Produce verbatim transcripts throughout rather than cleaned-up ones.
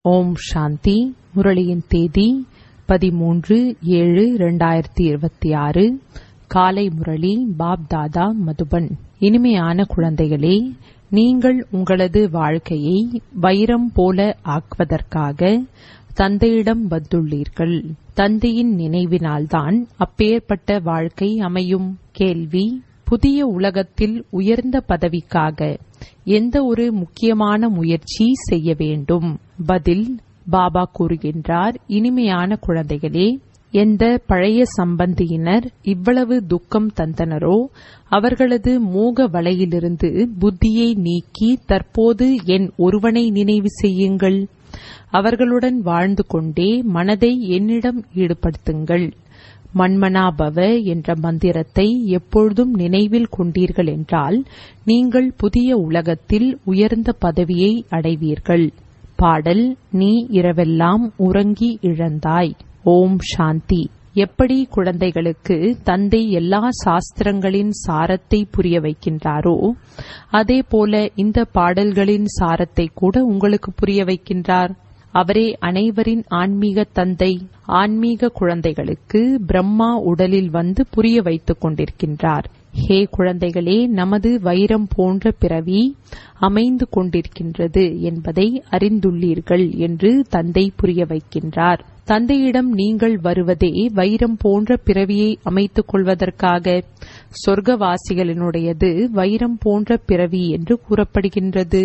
ஓம் சாந்தி. முரளியின் தேதி பதிமூன்று ஏழு இரண்டாயிரத்தி இருபத்தி ஆறு. காலை முரளி பாப் தாதா மதுபன். இனிமையான குழந்தைகளே, நீங்கள் உங்களது வாழ்க்கையை வைரம் போல ஆக்குவதற்காக தந்தையிடம் வந்துள்ளீர்கள். தந்தையின் நினைவினால்தான் அப்பேற்பட்ட வாழ்க்கை அமையும். கேள்வி: புதிய உலகத்தில் உயர்ந்த பதவிக்காக எந்த ஒரு முக்கியமான முயற்சி செய்ய வேண்டும்? பதில்: பாபா கூறுகின்றார், இனிமையான குழந்தைகளே, எந்த பழைய சம்பந்தியினர் இவ்வளவு துக்கம் தந்தனரோ அவர்களது மோக வலையிலிருந்து புத்தியை நீக்கி தற்போது என் ஒருவனை நினைவு செய்யுங்கள். அவர்களுடன் வாழ்ந்து கொண்டே மனதை என்னிடம் ஈடுபடுத்துங்கள். மன்மனாபவ என்ற மந்திரத்தை எப்பொழுதும் நினைவில் கொண்டீர்கள் என்றால் நீங்கள் புதிய உலகத்தில் உயர்ந்த பதவியை அடைவீர்கள். பாடல்: நீ இரவெல்லாம் உறங்கி இழந்தாய். ஓம் சாந்தி. எப்படி குழந்தைகளுக்கு தந்தை எல்லா சாஸ்திரங்களின் சாரத்தை புரிய வைக்கின்றாரோ அதேபோல இந்த பாடல்களின் சாரத்தை கூட உங்களுக்கு புரிய வைக்கின்றார். அவரே அனைவரின் ஆன்மீக தந்தை. ஆன்மீக குழந்தைகளுக்கு பிரம்மா உடலில் வந்து புரிய வைத்துக் கொண்டிருக்கின்றார். ஹே குழந்தைகளே, நமது வைரம் போன்ற பிறவி அமைந்து கொண்டிருக்கின்றது என்பதை அறிந்துள்ளீர்கள் என்று தந்தை புரிய வைக்கின்றார். தந்தையிடம் நீங்கள் வருவதே வைரம் போன்ற பிறவியை அமைத்துக் கொள்வதற்காக. சொர்க்கவாசிகளினுடையது வைரம் போன்ற பிறவி என்று கூறப்படுகின்றது.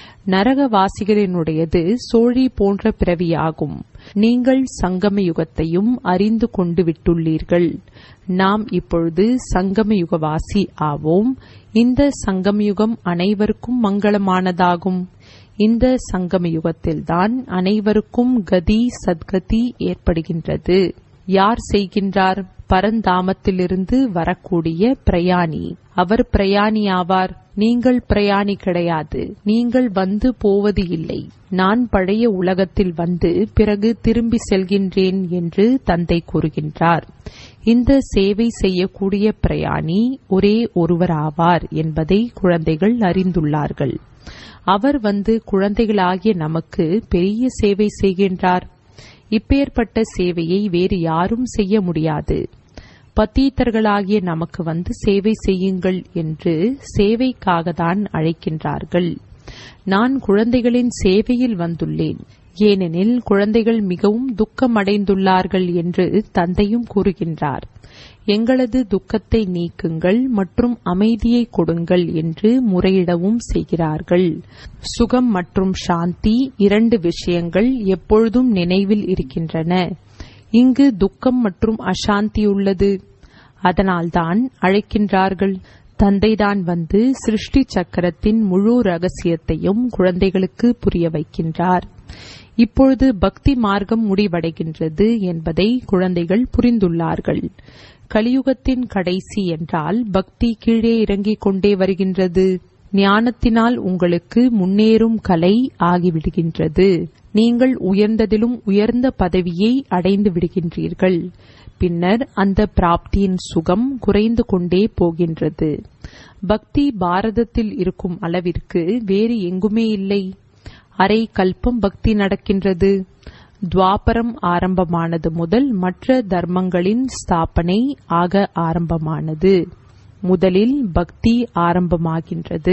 நரகவாசிகளினுடையது சோழி போன்ற பிறவியாகும். நீங்கள் சங்கம யுகத்தையும் அறிந்து கொண்டு விட்டுள்ளீர்கள். நாம் இப்பொழுது சங்கம யுகவாசி ஆவோம். இந்த சங்கம யுகம் அனைவருக்கும் மங்களமானதாகும். இந்த சங்கம யுகத்தில்தான் அனைவருக்கும் கதி சத்கதி ஏற்படுகின்றது. யார் செய்கின்றார்? பரந்தாமத்திலிருந்து வரக்கூடிய பிரயாணி. அவர் பிரயாணி ஆவார். நீங்கள் பிரயாணி கிடையாது. நீங்கள் வந்து போவது இல்லை. நான் பழைய உலகத்தில் வந்து பிறகு திரும்பி செல்கின்றேன் என்று தந்தை கூறுகின்றார். இந்த சேவை செய்யக்கூடிய பிரயாணி ஒரே ஒருவராவார் என்பதை குழந்தைகள் அறிந்துள்ளார்கள். அவர் வந்து குழந்தைகளாகிய நமக்கு பெரிய சேவை செய்கின்றார். இப்பேற்பட்ட சேவையை வேறு யாரும் செய்ய முடியாது. பத்தீத்தர்களாகிய நமக்கு வந்து சேவை செய்யுங்கள் என்று சேவைக்காக தான் அழைக்கின்றார்கள். நான் குழந்தைகளின் சேவையில் வந்துள்ளேன். ஏனெனில் குழந்தைகள் மிகவும் துக்கம் அடைந்துள்ளார்கள் என்று தந்தையும் கூறுகின்றார். எங்களது துக்கத்தை நீக்குங்கள் மற்றும் அமைதியை கொடுங்கள் என்று முறையிடவும் செய்கிறார்கள். சுகம் மற்றும் சாந்தி இரண்டு விஷயங்கள் எப்பொழுதும் நினைவில் இருக்கின்றன. இங்கு துக்கம் மற்றும் அசாந்தி உள்ளது. அதனால்தான் அழைக்கின்றார்கள். தந்தைதான் வந்து சிருஷ்டி சக்கரத்தின் முழு ரகசியத்தையும் குழந்தைகளுக்கு புரிய வைக்கின்றார். இப்பொழுது பக்தி மார்க்கம் முடிவடைகின்றது என்பதை குழந்தைகள் புரிந்துள்ளார்கள். கலியுகத்தின் கடைசி என்றால் பக்தி கீழே இறங்கிக் கொண்டே வருகின்றது. ஞானத்தினால் உங்களுக்கு முன்னேறும் கலை ஆகிவிடுகின்றது. நீங்கள் உயர்ந்ததிலும் உயர்ந்த பதவியை அடைந்து விடுகின்றீர்கள். பின்னர் அந்த பிராப்தியின் சுகம் குறைந்து கொண்டே போகின்றது. பக்தி பாரதத்தில் இருக்கும் அளவிற்கு வேறு எங்குமே இல்லை. அரை கல்பம் பக்தி நடக்கின்றது. துவாபரம் ஆரம்பமானது முதல் மற்ற தர்மங்களின் ஸ்தாபனை ஆக ஆரம்பமானது. முதலில் பக்தி ஆரம்பமாகின்றது.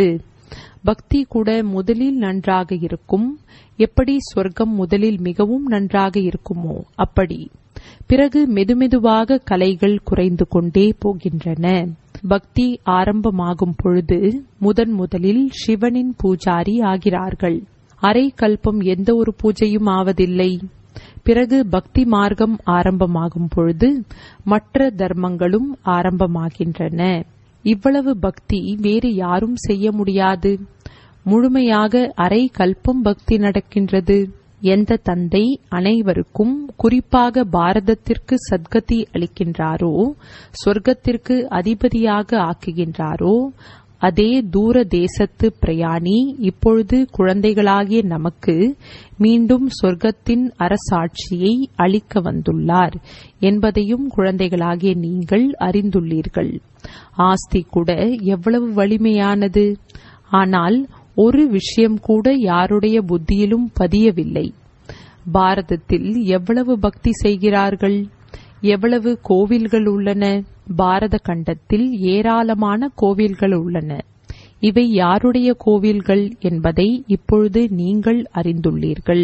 பக்தி கூட முதலில் நன்றாக இருக்கும். எப்படி சொர்க்கம் முதலில் மிகவும் நன்றாக இருக்குமோ அப்படி. பிறகு மெதுமெதுவாக கலைகள் குறைந்து கொண்டே போகின்றன. பக்தி ஆரம்பமாகும் பொழுது முதன் முதலில் சிவனின் பூஜாரி ஆகிறார்கள். அரை கல்பம் எந்த ஒரு பூஜையும் ஆவதில்லை. பிறகு பக்தி மார்க்கம் ஆரம்பமாகும் பொழுது மற்ற தர்மங்களும் ஆரம்பமாகின்றன. இவ்வளவு பக்தி வேறு யாரும் செய்ய முடியாது. முழுமையாக அரை கல்பம் பக்தி நடக்கின்றது. எந்த தந்தை அனைவருக்கும் குறிப்பாக பாரதத்திற்கு சத்கதி அளிக்கின்றாரோ, சொர்க்கத்திற்கு அதிபதியாக ஆக்குகின்றாரோ, அதே தூர தேசத்து பிரயாணி இப்பொழுது குழந்தைகளாகிய நமக்கு மீண்டும் சொர்க்கத்தின் அரசாட்சியை அளிக்க வந்துள்ளார் என்பதையும் குழந்தைகளாகிய நீங்கள் அறிந்துள்ளீர்கள். ஆஸ்தி கூட எவ்வளவு வலிமையானது. ஆனால் ஒரு விஷயம் கூட யாருடைய புத்தியிலும் பதியவில்லை. பாரதத்தில் எவ்வளவு பக்தி செய்கிறார்கள்? எவ்வளவு கோவில்கள் உள்ளன? பாரத கண்டத்தில் ஏராளமான கோவில்கள் உள்ளன. இவை யாருடைய கோவில்கள் என்பதை இப்பொழுது நீங்கள் அறிந்துள்ளீர்கள்.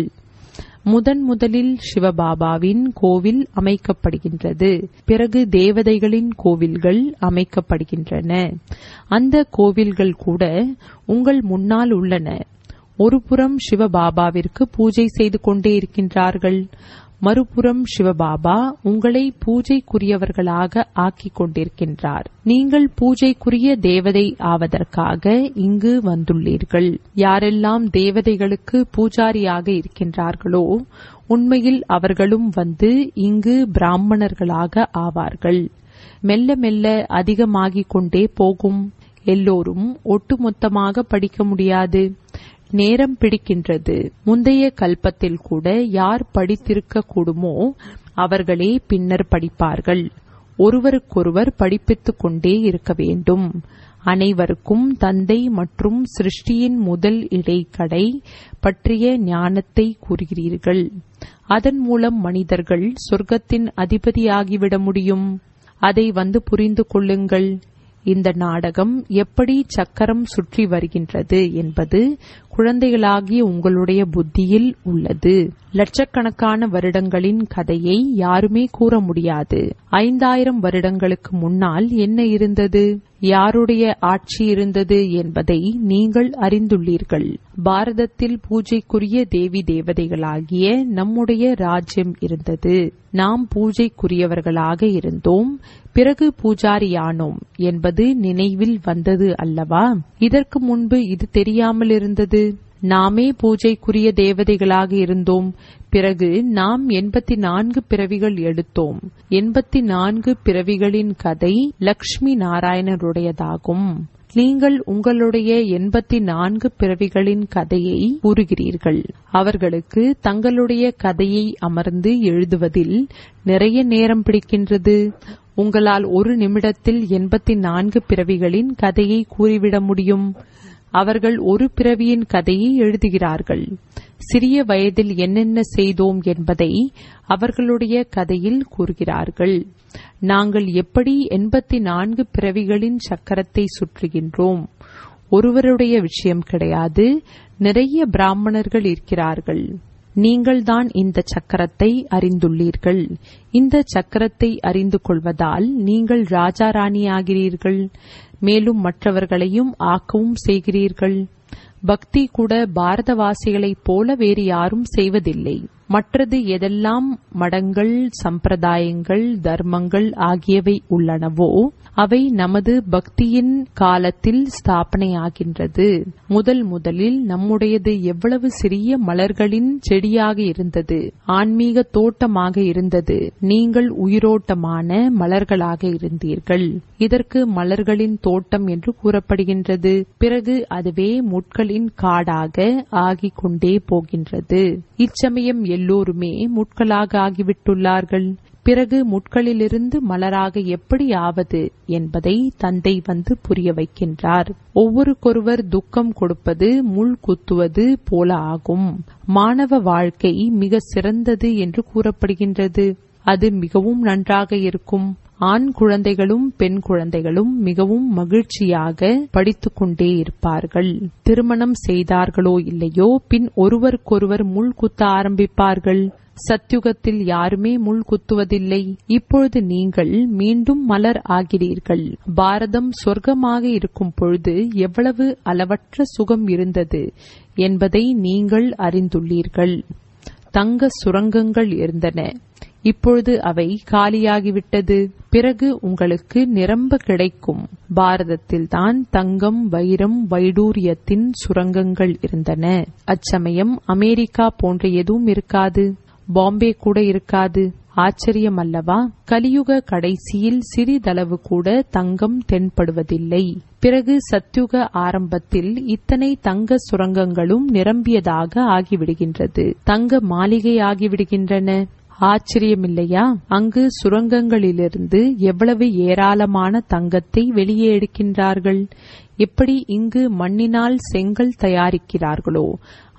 முதன் முதலில் சிவபாபாவின் கோவில் அமைக்கப்படுகின்றது. பிறகு தேவதைகளின் கோவில்கள் அமைக்கப்படுகின்றன. அந்த கோவில்கள் கூட உங்கள் முன்னால் உள்ளன. ஒருபுறம் சிவபாபாவிற்கு பூஜை செய்து கொண்டே இருக்கின்றார்கள். மறுபுறம் சிவபாபா உங்களை பூஜைக்குரியவர்களாக ஆக்கிக் கொண்டிருக்கின்றார். நீங்கள் பூஜைக்குரிய தேவதை ஆவதற்காக இங்கு வந்துள்ளீர்கள். யாரெல்லாம் தேவதைகளுக்கு பூஜாரியாக இருக்கின்றார்களோ உண்மையில் அவர்களும் வந்து இங்கு பிராமணர்களாக ஆவார்கள். மெல்ல மெல்ல அதிகமாகிக் கொண்டே போகும். எல்லோரும் ஒட்டுமொத்தமாக படிக்க முடியாது. நேரம் பிடிக்கின்றது. முந்தைய கல்பத்தில் கூட யார் படித்திருக்க கூடுமோ அவர்களே பின்னர் படிப்பார்கள். ஒருவருக்கொருவர் படிப்பித்துக் கொண்டே இருக்க வேண்டும். அனைவருக்கும் தந்தை மற்றும் சிருஷ்டியின் முதல் இடைக்கடை பற்றிய ஞானத்தை கூறுகிறீர்கள். அதன் மூலம் மனிதர்கள் சொர்க்கத்தின் அதிபதியாகிவிட முடியும். அதை வந்து புரிந்து கொள்ளுங்கள். இந்த நாடகம் எப்படி சக்கரம் சுற்றி வருகின்றது என்பது குழந்தைகளாகிய உங்களுடைய புத்தியில் உள்ளது. லட்சக்கணக்கான வருடங்களின் கதையை யாருமே கூற முடியாது. ஐந்தாயிரம் வருடங்களுக்கு முன்னால் என்ன இருந்தது, யாருடைய ஆட்சி இருந்தது என்பதை நீங்கள் அறிந்துள்ளீர்கள். பாரதத்தில் பூஜைக்குரிய தேவி தேவதைகளாகிய நம்முடைய ராஜ்யம் இருந்தது. நாம் பூஜைக்குரியவர்களாக இருந்தோம். பிறகு பூஜாரியானோம் என்பது நினைவில் வந்தது அல்லவா? இதற்கு முன்பு இது தெரியாமல் இருந்தது. நாமே பூஜைக்குரிய தேவதைகளாக இருந்தோம். பிறகு நாம் எண்பத்தி நான்கு பிறவிகள் எடுத்தோம். எண்பத்தி நான்கு பிறவிகளின் கதை லக்ஷ்மி நாராயணருடையதாகும். நீங்கள் உங்களுடைய எண்பத்தி நான்கு பிறவிகளின் கதையை கூறுகிறீர்கள். அவர்களுக்கு தங்களுடைய கதையை அமர்ந்து எழுதுவதில் நிறைய நேரம் பிடிக்கின்றது. உங்களால் ஒரு நிமிடத்தில் எண்பத்தி நான்கு பிறவிகளின் கதையை கூறிவிட முடியும். அவர்கள் ஒரு பிறவியின் கதையை எழுதுகிறார்கள். சிறிய வயதில் என்னென்ன செய்தோம் என்பதை அவர்களுடைய கதையில் கூறுகிறார்கள். நாங்கள் எப்படி எண்பத்தி நான்கு பிறவிகளின் சக்கரத்தை சுற்றுகின்றோம். ஒருவருடைய விஷயம் கிடையாது. நிறைய பிராமணர்கள் இருக்கிறார்கள். நீங்கள்தான் இந்த சக்கரத்தை அறிந்துள்ளீர்கள். இந்த சக்கரத்தை அறிந்து கொள்வதால் நீங்கள் ராஜா ராணி ஆகிறீர்கள். மேலும் மற்றவர்களையும் ஆக்கவும் செய்கிறீர்கள். பக்தி கூட பாரதவாசிகளைப் போல வேறு யாரும் செய்வதில்லை. மற்றது எதெல்லாம் மடங்கள், சம்பிரதாயங்கள், தர்மங்கள் ஆகியவை உள்ளனவோ அவை நமது பக்தியின் காலத்தில் ஸ்தாபனையாகின்றது. முதல் முதலில் நம்முடையது எவ்வளவு சிறிய மலர்களின் செடியாக இருந்தது, ஆன்மீக தோட்டமாக இருந்தது. நீங்கள் உயிரோட்டமான மலர்களாக இருந்தீர்கள். இதற்கு மலர்களின் தோட்டம் என்று கூறப்படுகின்றது. பிறகு அதுவே முட்களின் காடாக ஆகிக் கொண்டே போகின்றது. இச்சமயம் எல்லோருமே முட்களாக ஆகிவிட்டுள்ளார்கள். பிறகு முட்களிலிருந்து மலராக எப்படி ஆவது என்பதை தந்தை வந்து புரிய வைக்கின்றார். ஒவ்வொருக்கொருவர் துக்கம் கொடுப்பது முள் குத்துவது போல ஆகும். மாணவ வாழ்க்கை மிக சிறந்தது என்று கூறப்படுகின்றது. அது மிகவும் நன்றாக இருக்கும். ஆண் குழந்தைகளும் பெண் குழந்தைகளும் மிகவும் மகிழ்ச்சியாக படித்துக் கொண்டே இருப்பார்கள். திருமணம் செய்தார்களோ இல்லையோ பின் ஒருவருக்கொருவர் முள் குத்த ஆரம்பிப்பார்கள். சத்யுகத்தில் யாருமே முள் குத்துவதில்லை. இப்பொழுது நீங்கள் மீண்டும் மலர் ஆகிறீர்கள். பாரதம் சொர்க்கமாக இருக்கும் பொழுது எவ்வளவு அளவற்ற சுகம் இருந்தது என்பதை நீங்கள் அறிந்துள்ளீர்கள். தங்க சுரங்கங்கள் இருந்தன. இப்பொழுது அவை காலியாகிவிட்டது. பிறகு உங்களுக்கு நிரம்ப கிடைக்கும். பாரதத்தில்தான் தங்கம், வைரம், வைடூரியத்தின் சுரங்கங்கள் இருந்தன. அச்சமயம் அமெரிக்கா போன்ற எதுவும் இருக்காது. பாம்பே கூட இருக்காது. ஆச்சரியம் அல்லவா? கலியுக கடைசியில் சிறிதளவு கூட தங்கம் தென்படுவதில்லை. பிறகு சத்யுக ஆரம்பத்தில் இத்தனை தங்க சுரங்கங்களும் நிரம்பியதாக ஆகிவிடுகின்றது. தங்க மாளிகை ஆகிவிடுகின்றன. ஆச்சரியமில்லையா? அங்கு சுரங்கங்களிலிருந்து எவ்வளவு ஏராளமான தங்கத்தை வெளியே எடுக்கின்றார்கள். எப்படி இங்கு மண்ணினால் செங்கல் தயாரிக்கிறார்களோ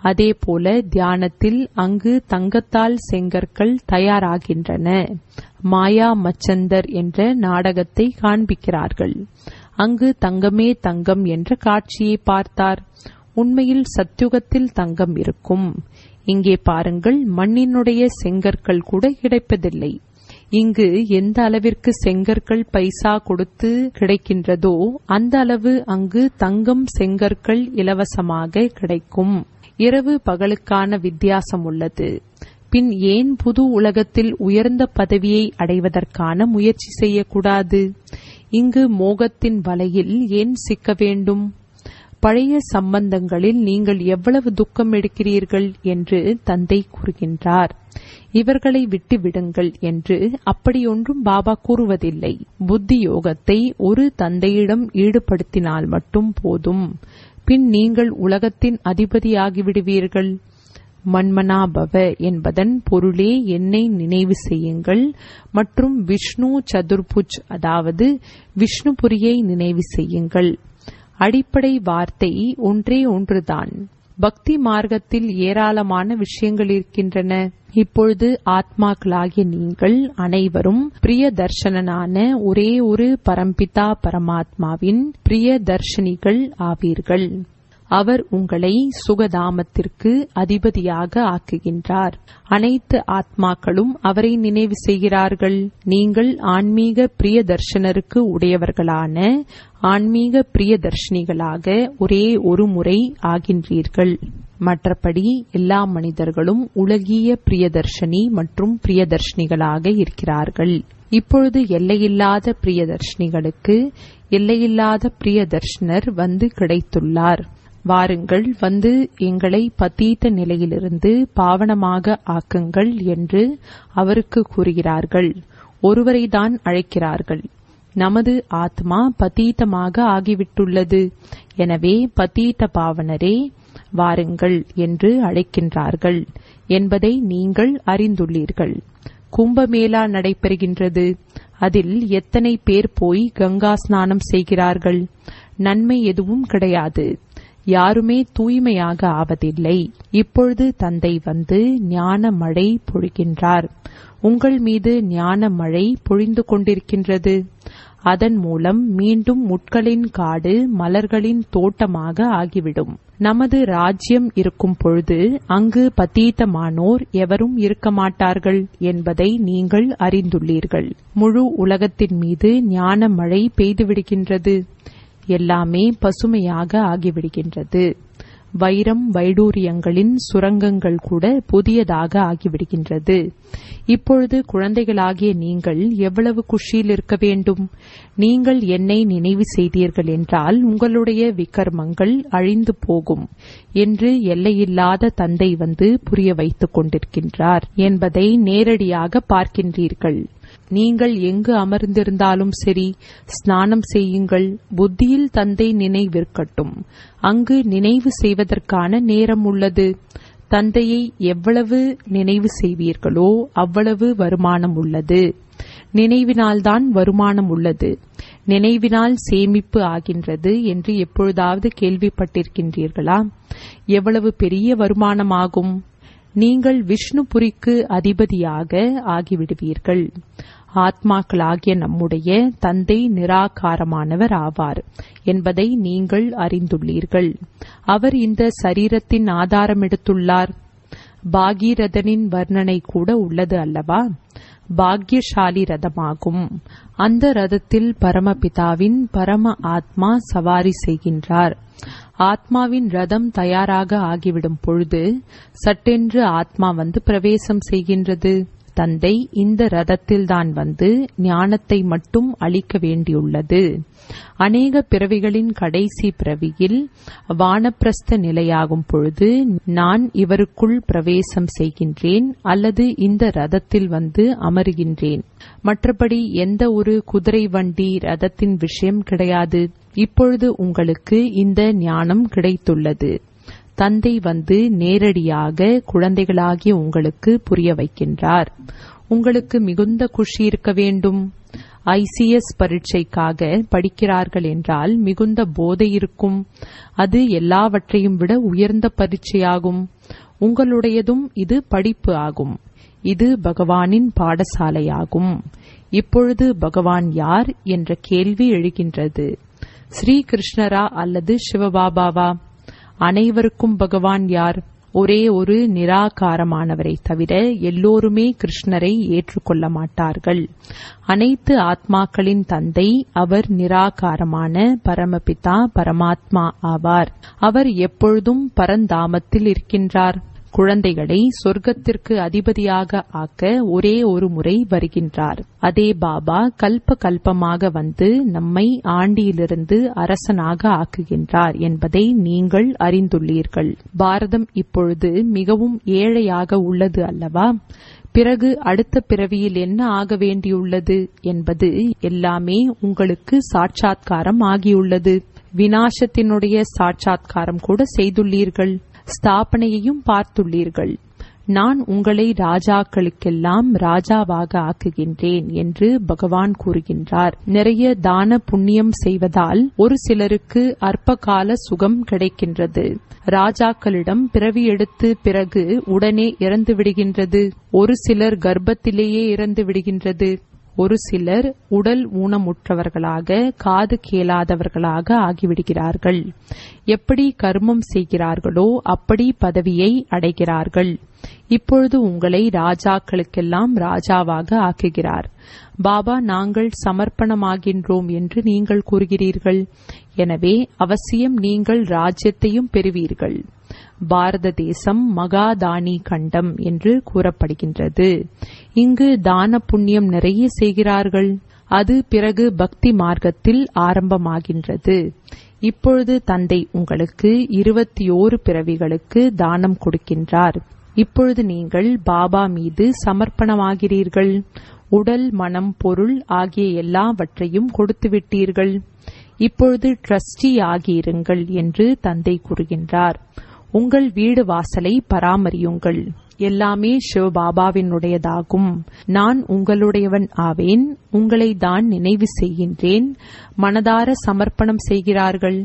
அதேபோல தியானத்தில் அங்கு தங்கத்தால் செங்கற்கள் தயாராகின்றன. மாயா மச்சந்தர் என்ற நாடகத்தை காண்பிக்கிறார்கள். அங்கு தங்கமே தங்கம் என்ற காட்சியை பார்த்தார். உண்மையில் சத்யுகத்தில் தங்கம் இருக்கும். இங்கே பாருங்கள், மண்ணினுடைய செங்கற்கள் கூட கிடைப்பதில்லை. இங்கு எந்த அளவிற்கு செங்கற்கள் பைசா கொடுத்து கிடைக்கின்றதோ அந்த அளவு அங்கு தங்கம் செங்கற்கள் இலவசமாக கிடைக்கும். இரவு பகலுக்கான வித்தியாசம் உள்ளது. பின் ஏன் புது உலகத்தில் உயர்ந்த பதவியை அடைவதற்கான முயற்சி செய்யக்கூடாது? இங்கு மோகத்தின் வலையில் ஏன் சிக்க வேண்டும்? பழைய சம்பந்தங்களில் நீங்கள் எவ்வளவு துக்கம் எடுக்கிறீர்கள் என்று தந்தை கூறுகின்றார். இவர்களை விட்டு விடுங்கள் என்று அப்படியொன்றும் பாபா கூறுவதில்லை. புத்தி யோகத்தை ஒரு தந்தையிடம் ஈடுபடுத்தினால் மட்டும் போதும். பின் நீங்கள் உலகத்தின் அதிபதியாகிவிடுவீர்கள். மன்மனாபவ என்பதன் பொருளே என்னை நினைவு செய்யுங்கள் மற்றும் விஷ்ணு சதுர்புஜ் அதாவது விஷ்ணுபுரியை நினைவு செய்யுங்கள். அடிப்படை வார்த்தை ஒன்றே ஒன்றுதான். பக்தி மார்க்கத்தில் ஏராளமான விஷயங்கள் இருக்கின்றன. இப்பொழுது ஆத்மாக்களாகிய நீங்கள் அனைவரும் பிரிய தர்ஷனனான ஒரே ஒரு பரம்பிதா பரமாத்மாவின் பிரிய தர்ஷனிகள் ஆவீர்கள். அவர் உங்களை சுகதாமத்திற்கு அதிபதியாக ஆக்குகின்றார். அனைத்து ஆத்மாக்களும் அவரை நினைவு செய்கிறார்கள். நீங்கள் ஆன்மீக பிரிய தர்ஷனருக்கு உடையவர்களான ஆன்மீக பிரிய தர்ஷினிகளாக ஒரே ஒரு முறை ஆகின்றீர்கள். மற்றபடி எல்லா மனிதர்களும் உலகிய பிரியதர்ஷினி மற்றும் பிரியதர்ஷினிகளாக இருக்கிறார்கள். இப்பொழுது எல்லையில்லாத பிரியதர்ஷினிகளுக்கு எல்லையில்லாத பிரியதர்ஷனர் வந்து கிடைத்துள்ளார். வாருங்கள், வந்து எங்களை பதீத நிலையிலிருந்து பாவனமாக ஆக்குங்கள் என்று அவருக்கு கூறுகிறார்கள். ஒருவரை தான் அழைக்கிறார்கள். நமது ஆத்மா பதீதமாக ஆகிவிட்டுள்ளது. எனவே பதீத பாவனரே வாருங்கள் என்று அழைக்கின்றார்கள் என்பதை நீங்கள் அறிந்துள்ளீர்கள். கும்பமேளா நடைபெறுகின்றது. அதில் எத்தனை பேர் போய் கங்கா ஸ்நானம் செய்கிறார்கள்? நன்மை எதுவும் கிடையாது. யாருமே தூய்மையாக ஆவதில்லை. இப்பொழுது தந்தை வந்து ஞான மழை பொழிகின்றார். உங்கள் மீது ஞான மழை பொழிந்து கொண்டிருக்கின்றது. அதன் மூலம் மீண்டும் முட்களின் காடு மலர்களின் தோட்டமாக ஆகிவிடும். நமது ராஜ்யம் இருக்கும் பொழுது அங்கு பதீதமானோர் எவரும் இருக்க மாட்டார்கள் என்பதை நீங்கள் அறிந்துள்ளீர்கள். முழு உலகத்தின் மீது ஞான மழை பெய்துவிடுகின்றது. எல்லாமே பசுமையாக ஆகிவிடுகின்றது. வைரம் வைடூரியங்களின் சுரங்கங்கள் கூட புதியதாக ஆகிவிடுகின்றது. இப்பொழுது குழந்தைகளாகிய நீங்கள் எவ்வளவு குஷியில் இருக்க வேண்டும்? நீங்கள் என்னை நினைவு செய்தீர்கள் என்றால் உங்களுடைய விகர்மங்கள் அழிந்து போகும் என்று எல்லையில்லாத தந்தை வந்து புரிய வைத்துக் கொண்டிருக்கின்றார் என்பதை நேரடியாக பார்க்கின்றீர்கள். நீங்கள் எங்கு அமர்ந்திருந்தாலும் சரி, ஸ்நானம் செய்யுங்கள். புத்தியில் தந்தை நினைவிருக்கட்டும். அங்கு நினைவு செய்வதற்கான நேரம் உள்ளது. தந்தையை எவ்வளவு நினைவு செய்வீர்களோ அவ்வளவு வருமானம் உள்ளது. நினைவினால்தான் வருமானம் உள்ளது. நினைவினால் சேமிப்பு ஆகின்றது என்று எப்பொழுதாவது கேள்விப்பட்டிருக்கின்றீர்களா? எவ்வளவு பெரிய வருமானமாகும்! நீங்கள் விஷ்ணுபுரிக்கு அதிபதியாக ஆகிவிடுவீர்கள். ஆத்மாக்களாகிய நம்முடைய தந்தை நிராகாரமானவர் ஆவார் என்பதை நீங்கள் அறிந்துள்ளீர்கள். அவர் இந்த சரீரத்தின் ஆதாரம் எடுத்துள்ளார். பாகீரதனின் வர்ணனை கூட உள்ளது அல்லவா? பாக்யசாலி ரதமாகும். அந்த ரதத்தில் பரமபிதாவின் பரம ஆத்மா சவாரி செய்கின்றார். ஆத்மாவின் ரதம் தயாராக ஆகிவிடும் பொழுது சட்டென்று ஆத்மா வந்து பிரவேசம் செய்கின்றது. தந்தை இந்த ரதத்தில்தான் வந்து ஞானத்தை மட்டும் அளிக்க வேண்டியுள்ளது. அநேக பிறவிகளின் கடைசி பிறவியில் வானப்பிரஸ்த நிலையாகும் பொழுது நான் இவருக்குள் பிரவேசம் செய்கின்றேன் அல்லது இந்த ரதத்தில் வந்து அமருகின்றேன். மற்றபடி எந்த ஒரு குதிரை வண்டி ரதத்தின் விஷயம் கிடையாது. இப்பொழுது உங்களுக்கு இந்த ஞானம் கிடைத்துள்ளது. தந்தை வந்து நேரடியாக குழந்தைகளாகிய உங்களுக்கு புரிய வைக்கின்றார். உங்களுக்கு மிகுந்த குஷி இருக்க வேண்டும். ஐசிஎஸ் பரீட்சைக்காக படிக்கிறார்கள் என்றால் மிகுந்த போதை இருக்கும். அது எல்லாவற்றையும் விட உயர்ந்த பரீட்சையாகும். உங்களுடையதும் இது படிப்பு ஆகும். இது பகவானின் பாடசாலையாகும். இப்பொழுது பகவான் யார் என்ற கேள்வி எழுகின்றது. ஸ்ரீ கிருஷ்ணரா அல்லது சிவபாபாவா? அனைவருக்கும் பகவான் யார்? ஒரே ஒரு நிராகாரமானவரை தவிர எல்லோருமே கிருஷ்ணரை ஏற்றுக்கொள்ள மாட்டார்கள். அனைத்து ஆத்மாக்களின் தந்தை அவர் நிராகாரமான பரமபிதா பரமாத்மா ஆவார். அவர் எப்பொழுதும் பரந்தாமத்தில் இருக்கின்றார். குழந்தைகளை சொர்க்கத்திற்கு அதிபதியாக ஆக்க ஒரே ஒரு முறை வருகின்றார். அதே பாபா கல்ப கல்பமாக வந்து நம்மை ஆண்டியிலிருந்து அரசனாக ஆக்குகின்றார் என்பதை நீங்கள் அறிந்துள்ளீர்கள். பாரதம் இப்பொழுது மிகவும் ஏழையாக உள்ளது அல்லவா? பிறகு அடுத்த பிறவியில் என்ன ஆக வேண்டியுள்ளது என்பது எல்லாமே உங்களுக்கு சாட்சாத்காரம் ஆகியுள்ளது. விநாசத்தினுடைய சாட்சாத்காரம் கூட செய்துள்ளீர்கள். ஸ்தாபனையையும் பார்த்துள்ளீர்கள். நான் உங்களை ராஜாக்களுக்கெல்லாம் ராஜாவாக ஆக்குகின்றேன் என்று பகவான் கூறுகின்றார். நிறைய தான புண்ணியம் செய்வதால் ஒரு சிலருக்கு அற்பகால சுகம் கிடைக்கின்றது. ராஜாக்களிடம் பிறவி எடுத்து பிறகு உடனே இறந்து விடுகின்றது. ஒரு சிலர் கர்ப்பத்திலேயே இறந்து விடுகின்றது. ஒரு சிலர் உடல் ஊனமுற்றவர்களாக காது கேளாதவர்களாக ஆகிவிடுகிறார்கள். எப்படி கர்மம் செய்கிறார்களோ அப்படி பதவியை அடைகிறார்கள். இப்பொழுது உங்களை ராஜாக்களுக்கெல்லாம் ராஜாவாக ஆக்குகிறார். பாபா நாங்கள் சமர்ப்பணமாகின்றோம் என்று நீங்கள் கூறுகிறீர்கள். எனவே அவசியம் நீங்கள் ராஜ்யத்தையும் பெறுவீர்கள். பாரத தேசம் மகாதானி கண்டம் என்று கூறப்படுகின்றது. இங்கு தான புண்ணியம் நிறைய செய்கிறார்கள். அது பிறகு பக்தி மார்க்கத்தில் ஆரம்பமாகின்றது. இப்பொழுது தந்தை உங்களுக்கு இருபத்தி ஓரு பிறவிகளுக்கு தானம் கொடுக்கின்றார். இப்பொழுது நீங்கள் பாபா மீது சமர்ப்பணமாகிறீர்கள். உடல் மனம் பொருள் ஆகிய எல்லாவற்றையும் கொடுத்துவிட்டீர்கள். இப்பொழுது ட்ரஸ்டி ஆகியிருங்கள் என்று தந்தை கூறுகின்றார். உங்கள் வீடு வாசலை பராமரியுங்கள். எல்லாமே சிவபாபாவினுடையதாகும். நான் உங்களுடையவன் ஆவேன். உங்களை தான் நினைவு செய்கின்றேன். மனதார சமர்ப்பணம் செய்கிறார்கள்.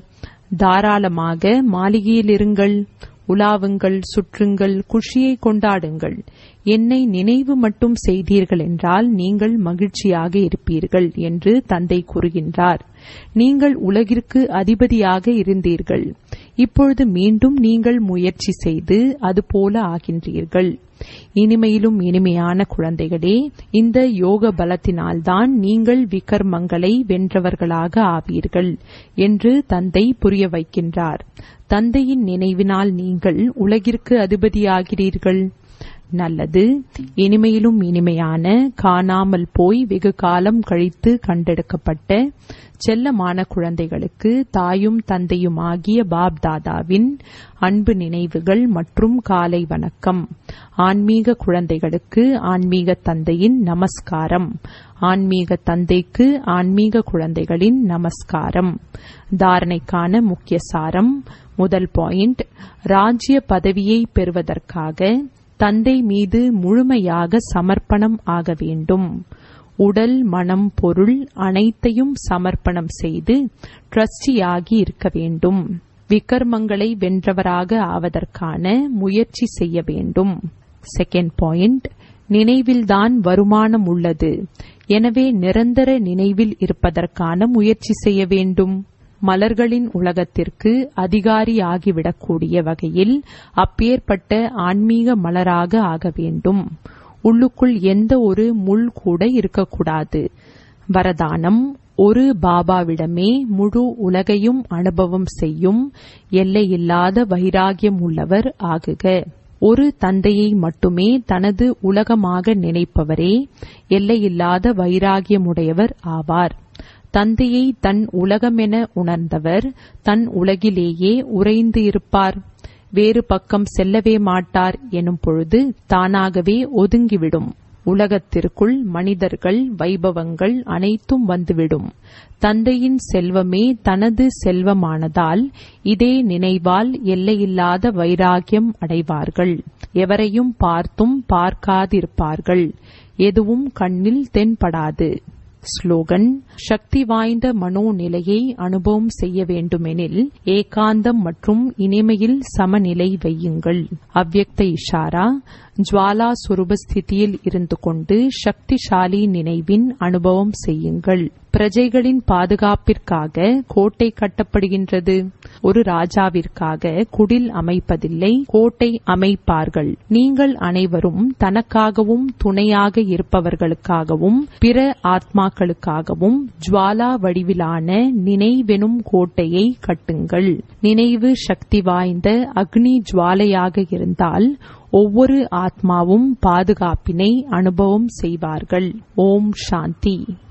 தாராளமாக மாளிகையில் இருங்கள். உலாவுங்கள், சுற்றுங்கள், குஷியை கொண்டாடுங்கள். என்னை நினைவு மட்டும் செய்தீர்கள் என்றால் நீங்கள் மகிழ்ச்சியாக இருப்பீர்கள் என்று தந்தை கூறுகின்றார். நீங்கள் உலகிற்கு அதிபதியாக இருந்தீர்கள். இப்பொழுது மீண்டும் நீங்கள் முயற்சி செய்து அதுபோல ஆகின்றீர்கள். இனிமையிலும் இனிமையான குழந்தைகளே, இந்த யோக பலத்தினால்தான் நீங்கள் விகர்மங்களை வென்றவர்களாக ஆவீர்கள் என்று தந்தை புரிய வைக்கின்றார். தந்தையின் நினைவினால் நீங்கள் உலகிற்கு அதிபதியாகிறீர்கள். நல்லது. இனிமையிலும் இனிமையான காணாமல் போய் வெகு காலம் கழித்து கண்டெடுக்கப்பட்ட செல்லமான குழந்தைகளுக்கு தாயும் தந்தையுமாகிய பாப் தாதாவின் அன்பு நினைவுகள் மற்றும் காலை வணக்கம். ஆன்மீக குழந்தைகளுக்கு ஆன்மீக தந்தையின் நமஸ்காரம். ஆன்மீக தந்தைக்கு ஆன்மீக குழந்தைகளின் நமஸ்காரம். தாரணைக்கான முக்கிய சாரம். முதல் பாயிண்ட், ராஜ்ய பதவியை பெறுவதற்காக தந்தை மீது முழுமையாக சமர்ப்பணம் ஆக வேண்டும். உடல் மனம் பொருள் அனைத்தையும் சமர்ப்பணம் செய்து ட்ரஸ்டியாகி இருக்க வேண்டும். விகர்மங்களை வென்றவராக ஆவதற்கான முயற்சி செய்ய வேண்டும். செகண்ட் பாயிண்ட், நினைவில்தான் வருமானம் உள்ளது. எனவே நிரந்தர நினைவில் இருப்பதற்கான முயற்சி செய்ய வேண்டும். மலர்களின் உலகத்திற்கு அதிகாரியாகிவிடக்கூடிய வகையில் அப்பேற்பட்ட ஆன்மீக மலராக ஆக வேண்டும். உள்ளுக்குள் எந்த ஒரு முள் கூட இருக்கக்கூடாது. வரதானம், ஒரு பாபாவிடமே முழு உலகையும் அனுபவம் செய்யும் எல்லையில்லாத வைராகியம் உள்ளவர் ஆகுக. ஒரு தந்தையை மட்டுமே தனது உலகமாக நினைப்பவரே எல்லையில்லாத வைராகியமுடையவர் ஆவார். தந்தையை தன் உலகமென உணர்ந்தவர் தன் உலகிலேயே உறைந்து இருப்பார். வேறு பக்கம் செல்லவே மாட்டார் எனும் பொழுது தானாகவே ஒதுங்கிவிடும். உலகத்திற்குள் மனிதர்கள் வைபவங்கள் அனைத்தும் வந்துவிடும். தந்தையின் செல்வமே தனது செல்வமானதால் இதே நினைவால் எல்லையில்லாத வைராகியம் அடைவார்கள். எவரையும் பார்த்தும் பார்க்காதிருப்பார்கள். எதுவும் கண்ணில் தென்படாது. ஸ்லோகன்: சக்தி வாய்ந்த மனோநிலையை அனுபவம் செய்ய வேண்டுமெனில் ஏகாந்தம் மற்றும் இனிமையில் சமநிலை வையுங்கள். அவ்யக்த இஷாரா: ஜுவாலா சுரூப ஸ்திதியில் இருந்து கொண்டு சக்திசாலி நினைவின் அனுபவம் செய்யுங்கள். பிரஜைகளின் பாதுகாப்பிற்காக கோட்டை கட்டப்படுகின்றது. ஒரு ராஜாவிற்காக குடில் அமைப்பதில்லை, கோட்டை அமைப்பார்கள். நீங்கள் அனைவரும் தனக்காகவும் துணையாக இருப்பவர்களுக்காகவும் பிற ஆத்மாக்களுக்காகவும் ஜுவாலா வடிவிலான நினைவெனும் கோட்டையை கட்டுங்கள். நினைவு சக்தி வாய்ந்த அக்னி ஜுவாலையாக இருந்தால் ஒவ்வொரு ஆத்மாவும் பாதுகாப்பினை அனுபவம் செய்வார்கள். ஓம் சாந்தி.